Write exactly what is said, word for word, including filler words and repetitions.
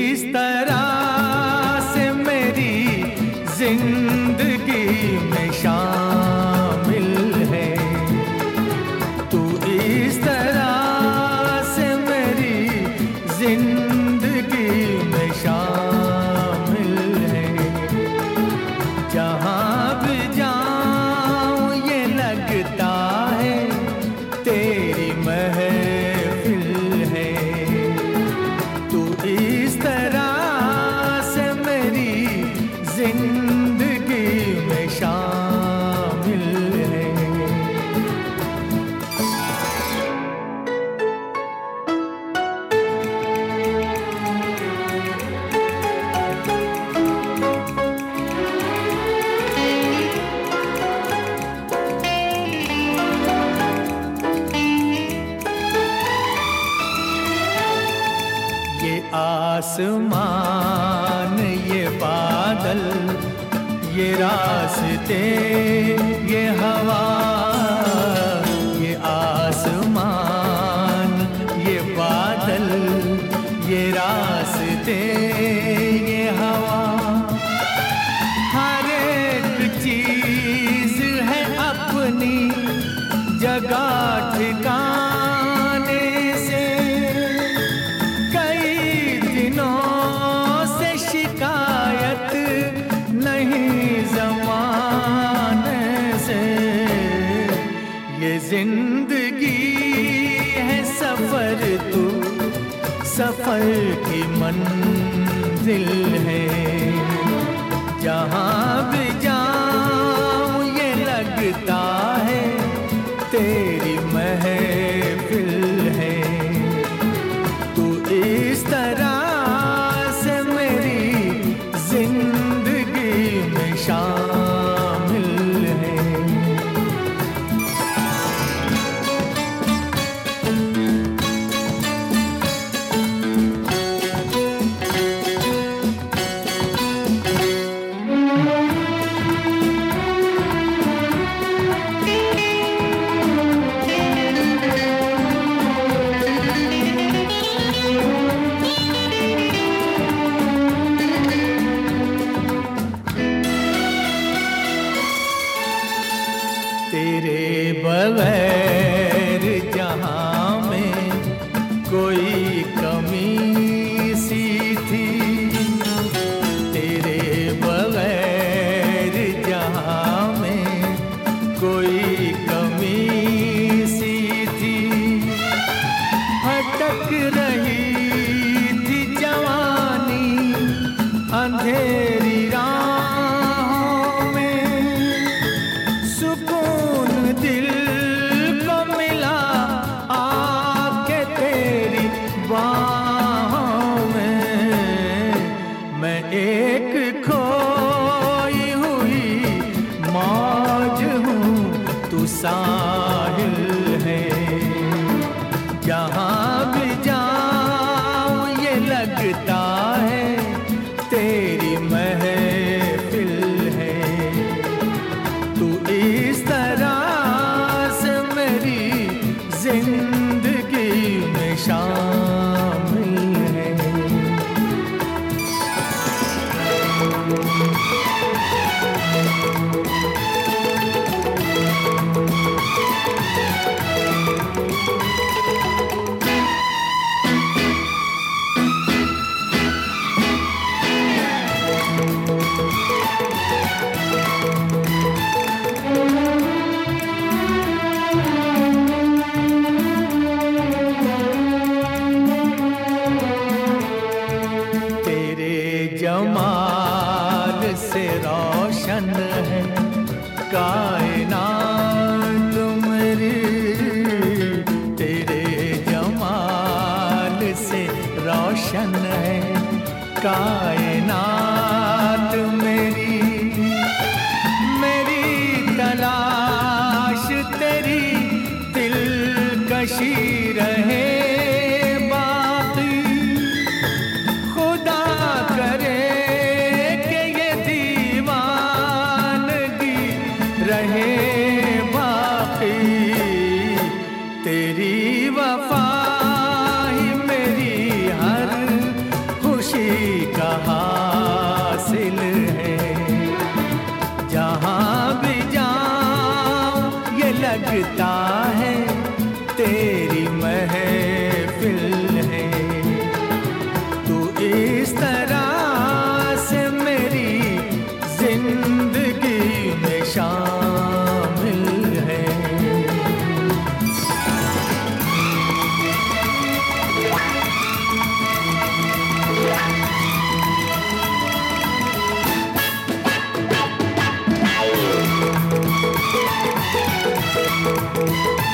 इस तरह से मेरी जिंदगी में शामिल है, तू इस तरह से मेरी जिंदगी में शामिल है। जहाँ भी जाऊँ ये लगता है तेरी महफिल है, तू इस तरह से मेरी जिंदगी में शामिल है। ये आसमान, ये बादल, ये रास्ते, ये हवा, ये आसमान, ये बादल, ये रास्ते, ये हवा, हर एक चीज है अपनी जगह ठिकाने से। कई दिनों से शिकायत नहीं ज़माने से। ये जिंदगी है सफर, तू सफर की मंजिल है। जहाँ भी जाऊँ ये लगता है तेरी महफिल है, तू इस तरह से मेरी जिंदगी में शामिल है। तेरे बगैर जहाँ में कोई कमी सी थी, तेरे बगैर जहाँ में कोई कमी सी थी। भटक रही थी जवानी अंधेरी राहों में, सुकून दिल को मिला आके तेरी बाहों में। मैं एक खोई हुई मौज हूँ, तू साहिल है। जहाँ भी जाऊँ ये लगता है तेरी महफिल है, तू इस तरह से मेरी जिंदगी में शामिल है। जमाल से रोशन है कायनात मेरी, तेरे जमाल से रोशन है कायनात मेरी। मेरी तलाश तेरी दिलकशी रहे रहे बाकी। तेरी वफा ही मेरी हर खुश खुशी का हासिल है। जहाँ भी जाऊं ये लगता है तेरी महफिल है। तू इस तरह से मेरी जिंदगी में शामिल है। Thank you.